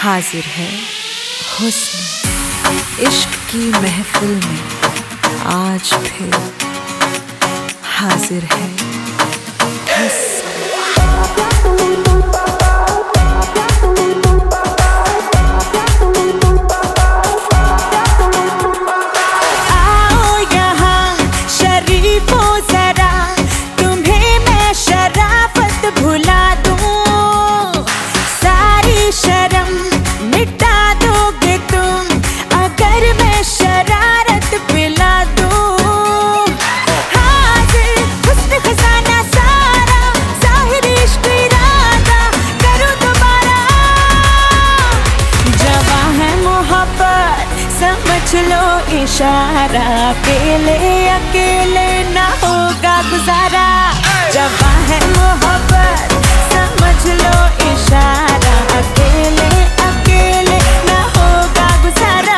हाजिर है हुस्न इश्क की महफिल में, आज फिर हाजिर है हुस्न। समझ लो इशारा, अकेले ना होगा गुजारा। जवां है मोहब्बत समझ लो इशारा, अकेले ना होगा गुजारा।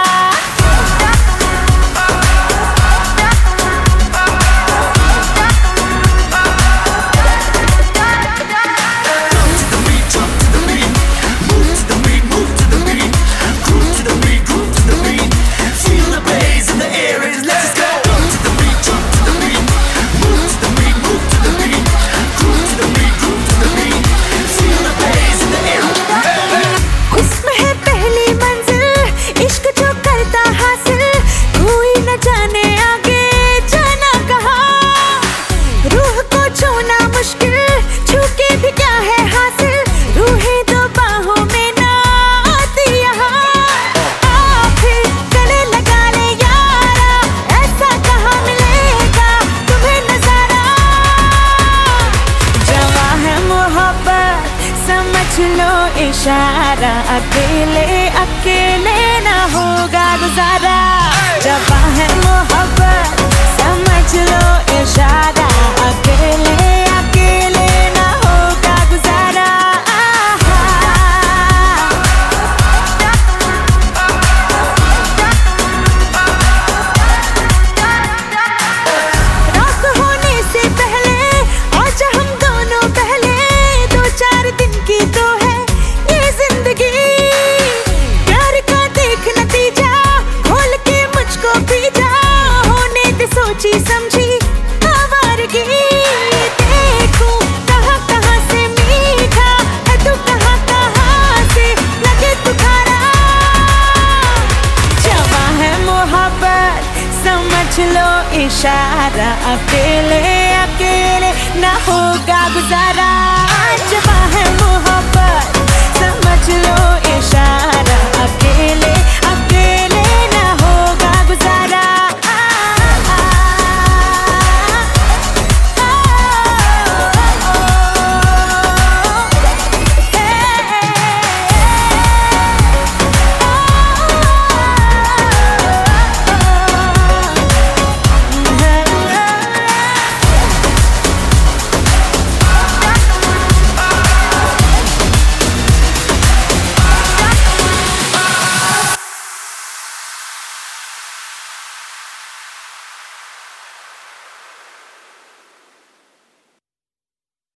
समझ लो इशारा, अकेले ना होगा गुजारा। जवां है मोहब्बत समझ लो इशारा, अकेले ना होगा गुजारा। रात होने से पहले आज हम दोनों पहले, 2-4 दिन की तो है ये जिंदगी। प्यार का देख नतीजा, खोल के मुझको पीजा, होने दे सोची समझी आवारगी। देखूं कहाँ से मीठा है तू, कहाँ से लगे तू खारा। जवां है मोहब्बत समझ लो इशारा, अकेले ना होगा गुजारा।